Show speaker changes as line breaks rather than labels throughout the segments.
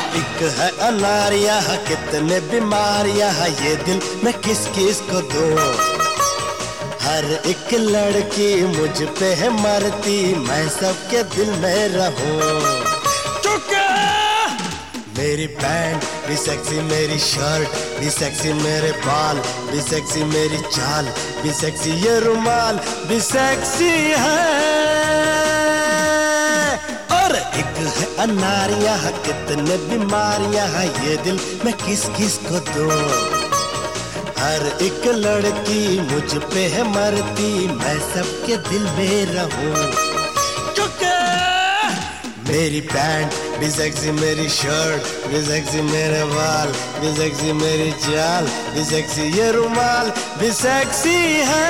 एक है अनारिया कितने बीमारियां है ये दिल मैं किस किस को दूं। हर एक लड़की मुझ पे है मरती मैं सबके दिल में रहूं। मेरी पैंट भी सेक्सी, मेरी शर्ट भी सेक्सी, मेरे बाल भी सेक्सी, मेरी चाल भी सेक्सी, ये रुमाल भी सेक्सी है। और एक है अनारिया कितने बीमारियां है ये दिल मैं किस किस को दूं। हर एक लड़की मुझ पे है मरती मैं सबके दिल में रहूं। मेरी पैंट भी सेक्सी, मेरी शर्ट भी सेक्सी, मेरे बाल भी सेक्सी, मेरी चाल भी सेक्सी, ये रुमाल भी सेक्सी है।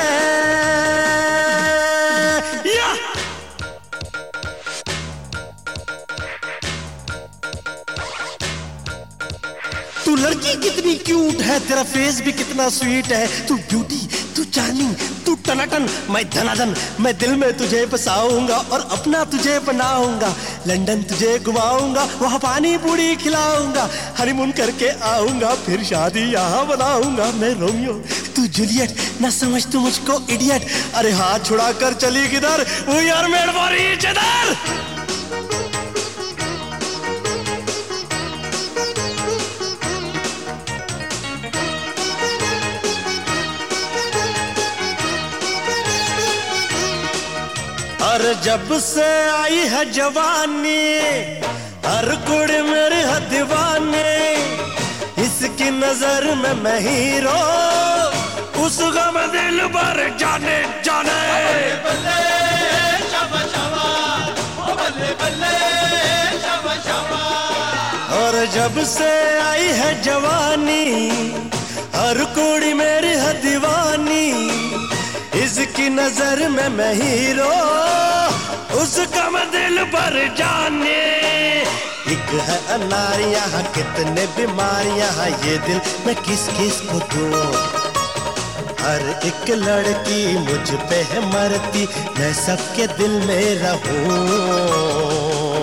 तू लड़की कितनी क्यूट है, तेरा फेस भी कितना स्वीट है। तू ब्यूटी, तू चार्मिंग, तू टनाटन, मैं धनाधन। मैं दिल में तुझे बसाऊंगा और अपना तुझे बनाऊंगा। लंदन तुझे घुमाऊंगा, वहाँ पानी पूरी खिलाऊंगा। हनीमून करके आऊंगा, फिर शादी यहाँ बनाऊंगा। मैं रोमियो, तू जूलियट, ना समझ तू मुझको इडियट। अरे हाथ छुड़ा कर चली किधर, we are made for each other. और जब से आई है जवानी हर कुड़ी मेरी है दीवानी। इसकी नजर में मैं हीरो, उस गम दिल भर जाने जाने। बल्ले शाबा शाबा, ओ बल्ले बल्ले शाबा शाबा। और जब से आई है जवानी हर कुड़ी मेरी है दीवानी। इसकी नजर में मैं हीरो, उसका मैं दिल भर जाने। एक है अनारियां कितने बीमारियां है ये दिल मैं किस किस को दूं। हर एक लड़की मुझ पे है मरती मैं सबके दिल में रहूं।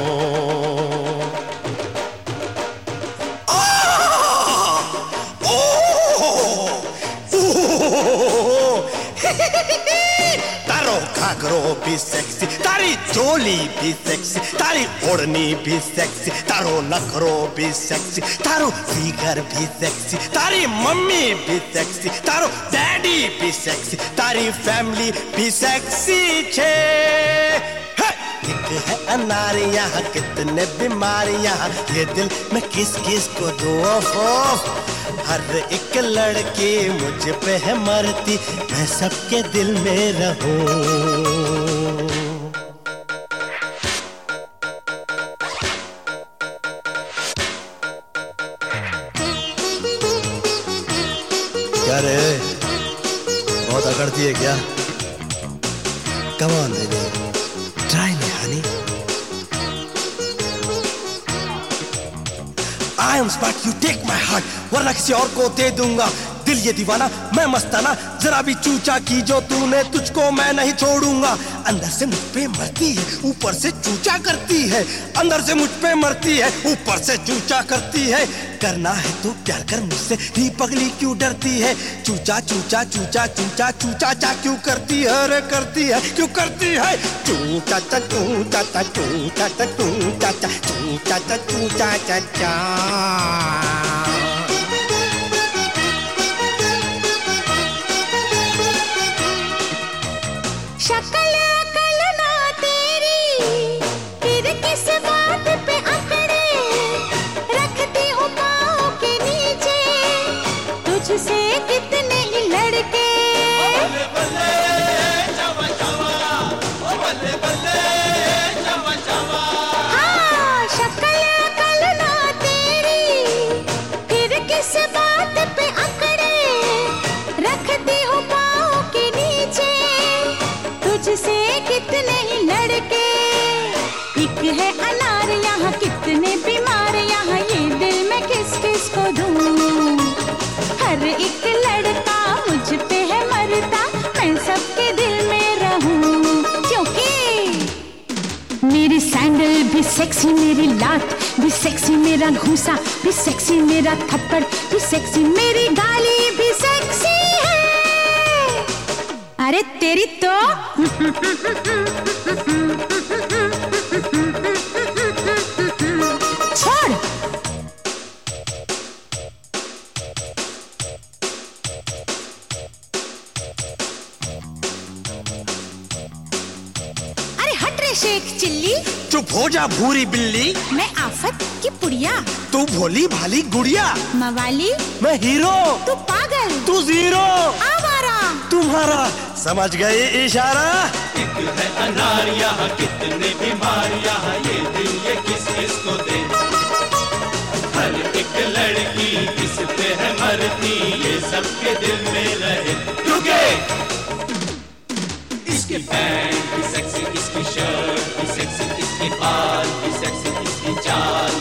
तारो घाघरो भी सेक्सी, तारी चोली भी सेक्सी, तारी ओढ़नी भी सेक्सी, तारो नखरो भी सेक्सी, तारो फिगर भी सेक्सी, तारी मम्मी भी सेक्सी, तारो डैडी भी सेक्सी, तारी फैमिली भी सेक्सी छे। एक है अनारियां कितने बीमारियां ये दिल मैं किस किस को दूं। हर एक लड़की मुझ पे है मरती मैं सबके दिल में रहूं। क्या रे, बहुत अकड़ती है क्या? Come on baby, try me honey. I am smart, you take my heart, वरना किसी और को दे दूंगा। दिल ये दीवाना मैं मस्ताना, जरा भी चूचा की जो तूने तुझको मैं नहीं छोड़ूंगा। अंदर से मुझ पे मरती है ऊपर से चूचा करती है, अंदर से मुझ पे मरती है ऊपर से चूचा करती है। करना है तो प्यार कर मुझसे, ही पगली क्यों डरती है? चूचा चूचा चूचा चूचा चूचा चा क्यों करती है? अरे करती है, क्यों करती है? चूचा चा चूचा चा चूचा चा चूचा चा चूचा चा चूचा चा चा।
शक्ल अकल ना तेरी फिर किस बात पे अकड़े, रखती हूँ पाँव के नीचे तुझसे कितने ही लड़के। बल्ले बल्ले शाबा शाबा, ओ बल्ले बल्ले शाबा शाबा। हाँ, शक्ल अकल ना तेरी फिर किस बात पे अकड़े, रखती हूँ पाँव के नीचे तुझसे कितने ही लड़के। एक है अनार यहाँ कितने बीमार यहाँ ये दिल मैं किस किस को दूं। हर एक लड़का मुझ पे है मरता मैं सबके दिल में रहूं। क्योंकि मेरी सैंडल भी सेक्सी मेरी लात, भी सेक्सी मेरा घूंसा, भी सेक्सी मेरा थप्पड़, भी सेक्सी मेरी गाली, भी सेक्सी है। अरे तेरी तो छोड़। अरे हट रे शेख चिल्ली,
चुप हो जा भूरी बिल्ली।
मैं आफत की पुड़िया,
तू भोली भाली गुड़िया।
मवाली,
मैं हीरो,
तू पागल,
तू जीरो,
आवारा।
तुम्हारा समझ गए इशारा।
एक है अनार यहाँ कितने बीमार यहाँ, ये दिल ये किस किस को दे। हर एक लड़की किस पे है मरती, ये सबके दिल में रहे। रुके, इसकी पैंट की सेक्सी, इसकी शर्ट की सेक्सी, इसके बाल की सेक्सी, इसकी चाल